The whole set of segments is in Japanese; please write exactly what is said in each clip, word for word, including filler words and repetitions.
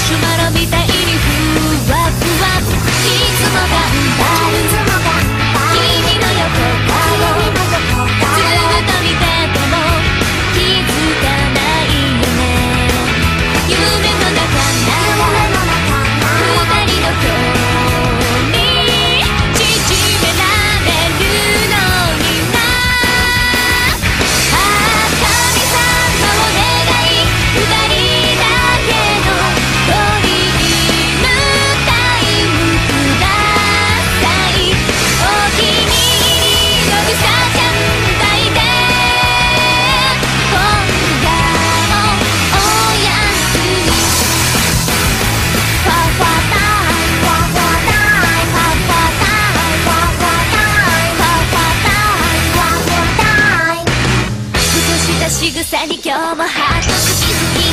シュマロみたいにふわふわ、いつも頑張る君の横顔、ずっと見てても気づかないよね。夢の中な二人の距離縮められるのにな。ああ神様お願い、二人だけのドリームタイムください。お気に入りのうさちゃん抱いて今夜もおやすみ。ファファタイム、ファファタイム、ファファタイム、ファファタイム、ファファタイム、ファファタイム。ふとした仕草に今日もハート好き好き。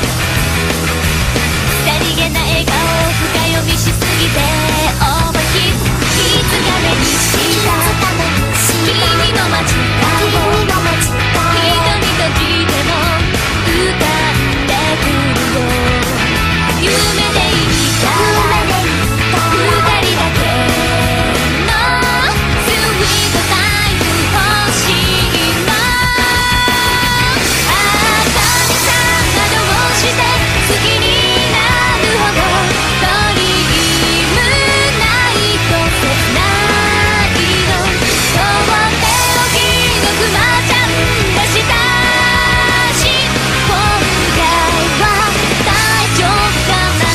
さりげな笑顔を深読みしすぎて思い切って気づかれにした君の街角、瞳閉じても浮かんでくるよ。夢でいた二人だけのスイートタイム欲しいな。ああ神様どうして好きになるほどドリームないと切ないの。とっておきのクマちゃんがしたし、今回は大丈夫かな。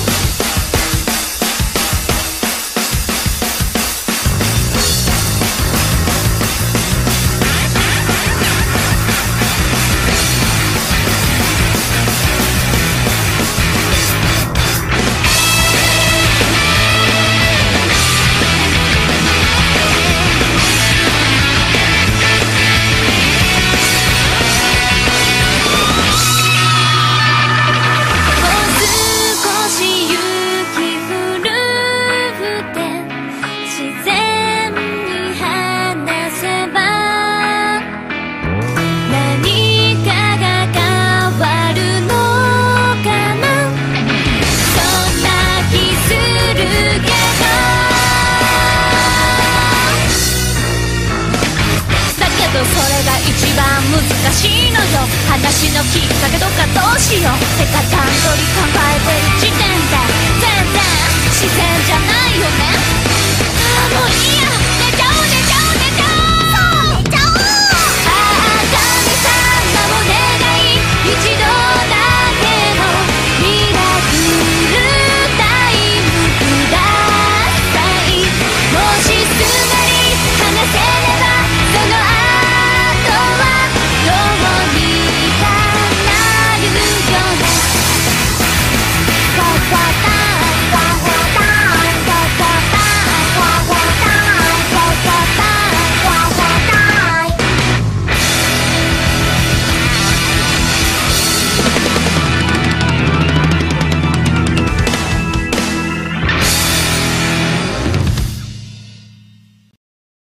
もう少し雪降るって自然に話せば何かが変わるのかな。そんな気するけど、だけどそれが一番難しいのよ。話のきっかけとかどうしようてか段取り考えてる時点で全然自然じゃないよね。ああもういいや。